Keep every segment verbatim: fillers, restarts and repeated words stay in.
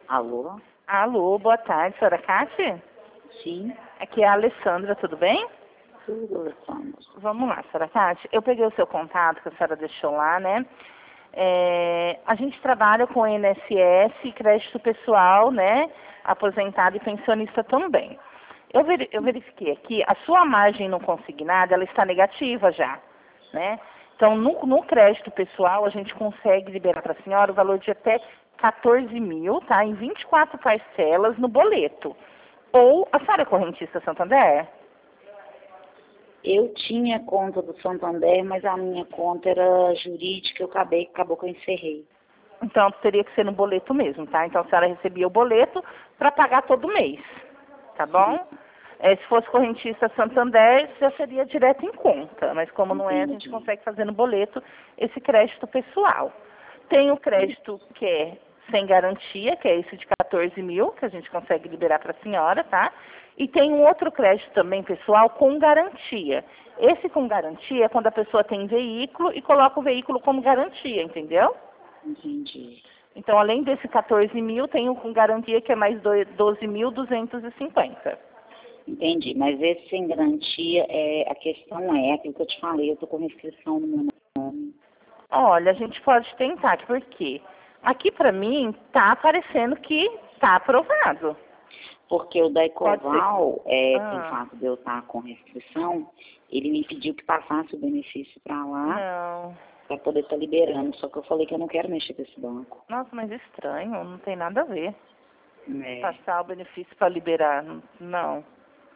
Alô? Alô, boa tarde, senhora Cátia? Sim, Aqui é a Alessandra, tudo bem? tudo, Alessandra. Vamos lá, senhora Cátia. Eu peguei o seu contato que a senhora deixou lá, né? É, a gente trabalha com I N S S, crédito pessoal, né? Aposentado e pensionista também. Eu, veri- eu verifiquei aqui, a sua margem não consignada, ela está negativa já, né? Então, no, no crédito pessoal, a gente consegue liberar para a senhora o valor de até quatorze mil, tá? Em vinte e quatro parcelas no boleto. Ou a senhora é correntista Santander? Eu tinha conta do Santander, mas a minha conta era jurídica, eu acabei, acabou que eu encerrei. Então, teria que ser no boleto mesmo, tá? Então, a senhora recebia o boleto para pagar todo mês, tá bom? É, se fosse correntista Santander, já seria direto em conta, mas como não é, a gente Entendi. consegue fazer no boleto esse crédito pessoal. Tem o crédito que é sem garantia, que é esse de quatorze mil, que a gente consegue liberar para a senhora, tá? E tem um outro crédito também pessoal com garantia. Esse com garantia é quando a pessoa tem veículo e coloca o veículo como garantia, entendeu? Entendi. Então, além desse quatorze mil, tem um com garantia que é mais doze mil duzentos e cinquenta. Entendi, mas esse sem garantia, é, a questão é aquilo que eu te falei, eu tô com restrição no meu nome. Olha, a gente pode tentar, porque aqui para mim tá aparecendo que tá aprovado. Porque o da Pode ser. Ecoval, é, pelo Ah, fato de eu estar com restrição, ele me pediu que passasse o benefício para lá, não. para poder estar liberando. Só que eu falei que eu não quero mexer com esse banco. Nossa, mas estranho, não tem nada a ver. É. Passar o benefício para liberar, não- não.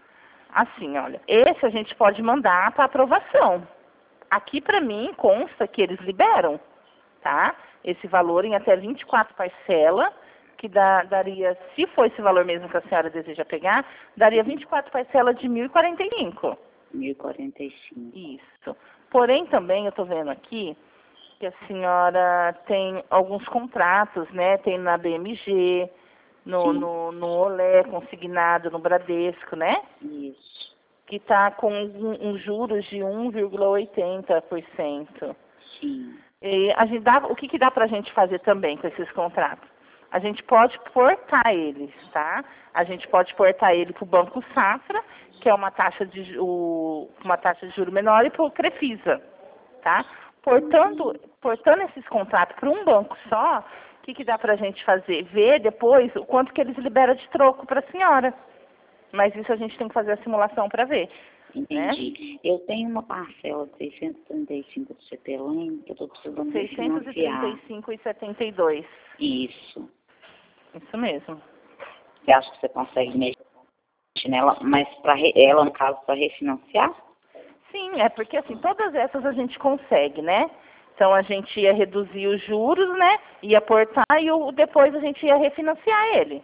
Assim, olha, esse a gente pode mandar para aprovação. Aqui para mim consta que eles liberam, tá? Esse valor em até vinte e quatro parcelas, que dá, daria, se for esse valor mesmo que a senhora deseja pegar, daria vinte e quatro parcelas de mil e quarenta e cinco. mil e quarenta e cinco. Isso. Porém, também eu estou vendo aqui que a senhora tem alguns contratos, né? Tem na B M G, no, Sim, no, no Olé, consignado no Bradesco, né? isso. Que está com um, um juros de um vírgula oitenta por cento. Sim. E a gente dá, o que, que dá para a gente fazer também com esses contratos? A gente pode portar eles, tá? A gente pode portar ele para o Banco Safra, que é uma taxa de, ju- o, uma taxa de juro menor, e para o Crefisa, tá? Portando, portando esses contratos para um banco só, o que, que dá para a gente fazer? Ver depois o quanto que eles liberam de troco para a senhora. Mas isso a gente tem que fazer a simulação para ver, né? Entendi. Eu tenho uma parcela de seiscentos e trinta e cinco do C T L M que eu estou precisando seiscentos e trinta e refinanciar. cinco e setenta e dois. Isso. Isso mesmo. Você acha que você consegue mexer nela, mas para ela, no caso, para refinanciar? Sim, é porque assim, todas essas a gente consegue, né? Então a gente ia reduzir os juros, né? Ia portar e o, depois a gente ia refinanciar ele.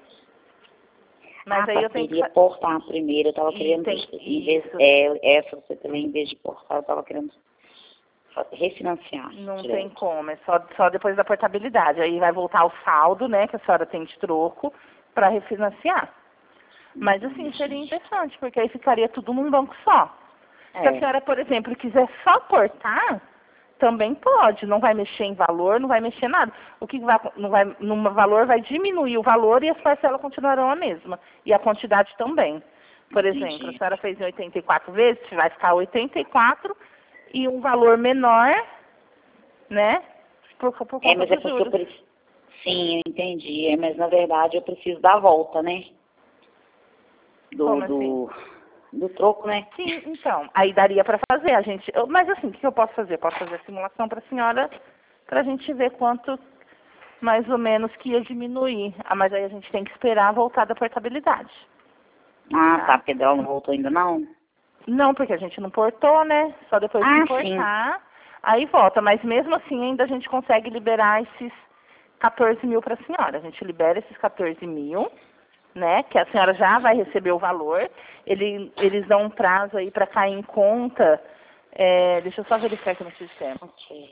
Mas Ah, aí tá, eu tenho que queria fa- portar primeiro, eu estava e querendo, tem em vez, isso. é, essa do C T L M, em vez de portar, eu estava querendo fa- refinanciar Não tem direto. como, é só, só depois da portabilidade. Aí vai voltar o saldo, né, que a senhora tem de troco, para refinanciar. Mas assim, seria interessante, porque aí ficaria tudo num banco só. Se a É, senhora, por exemplo, quiser só portar, também pode. Não vai mexer em valor, não vai mexer nada. O que vai, não vai, no valor vai diminuir o valor e as parcelas continuarão a mesma. E a quantidade também. Por exemplo, a entendi. senhora fez em oitenta e quatro vezes, vai ficar oitenta e quatro e um valor menor, né? Por, por É, conta mas é dos porque eu juros. preciso. Sim, eu entendi. É, mas na verdade eu preciso dar a volta, né? Do, Como assim? do, do troco, né? Sim, então, aí daria para fazer, a gente. eu- mas assim, o que eu posso fazer? Eu posso fazer a simulação para a senhora, para a gente ver quanto mais ou menos que ia diminuir. Ah, mas aí a gente tem que esperar voltar da portabilidade. Ah, tá, Tá? porque dela não voltou ainda não? Não, porque a gente não portou, né? Só depois que Ah, sim. portar, aí volta. Mas mesmo assim ainda a gente consegue liberar esses quatorze mil para a senhora. A gente libera esses quatorze mil, né? Que a senhora já vai receber o valor. Ele, eles dão um prazo aí para cair em conta. É, deixa eu só verificar aqui no sistema. Ok.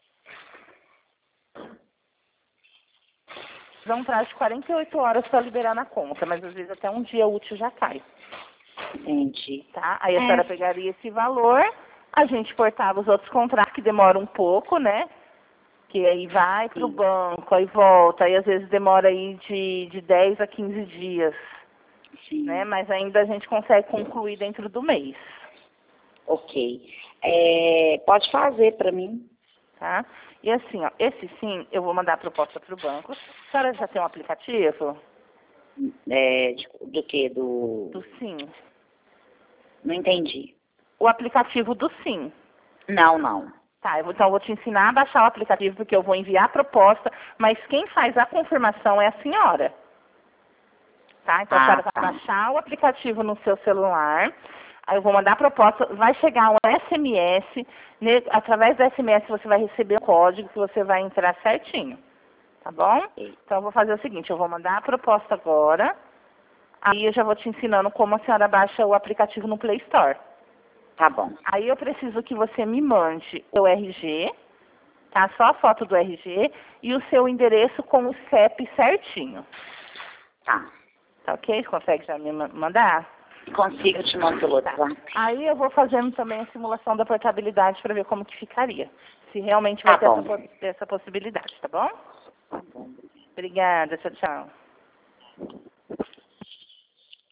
Dá um prazo de quarenta e oito horas para liberar na conta, mas às vezes até um dia útil já cai. Entendi. Tá? Aí a senhora É, pegaria esse valor, a gente portava os outros contratos que demoram um pouco, né? Que aí vai para o Sim. banco, aí volta, aí às vezes demora aí de, de dez a quinze dias, Sim. né? Mas ainda a gente consegue concluir dentro do mês, Ok. É, pode fazer para mim. tá? E assim, ó, esse sim, eu vou mandar a proposta para o banco. A senhora já tem um aplicativo É, de- do que? Do... do Sim? Não entendi. O aplicativo do Sim. Não, não. Tá, eu vou, então eu vou te ensinar a baixar o aplicativo, porque eu vou enviar a proposta, mas quem faz a confirmação é a senhora. Tá? Então a Ah, senhora vai tá. baixar o aplicativo no seu celular, aí eu vou mandar a proposta, vai chegar um S M S, ne- através do S M S você vai receber o código que você vai entrar certinho, tá bom? Ok. Então eu vou fazer o seguinte, eu vou mandar a proposta agora, aí eu já vou te ensinando como a senhora baixa o aplicativo no Play Store. Tá bom. Aí eu preciso que você me mande o R G, tá? Só a foto do R G e o seu endereço com o C E P certinho. Tá. Tá ok? Você consegue já me ma- mandar? Consigo, eu te mando pelo WhatsApp. Aí eu vou fazendo também a simulação da portabilidade para ver como que ficaria. Se realmente vai Tá ter essa, bom. po- essa possibilidade, tá bom? Tá bom. Obrigada, tchau, tchau.